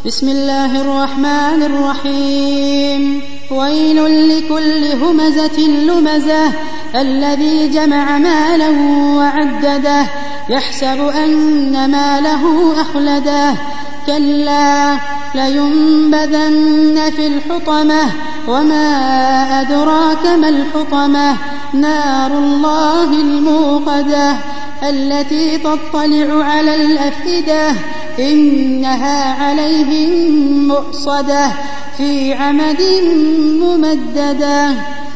بسم الله الرحمن الرحيم. ويل لكل همزة لمزة الذي جمع مالا وعدده يحسب أن ماله أخلده كلا لينبذن في الحطمة وما أدراك ما الحطمة نار الله الموقدة التي تطلع على الأفئدة إنها عليهم مؤصدة في عمد ممددة.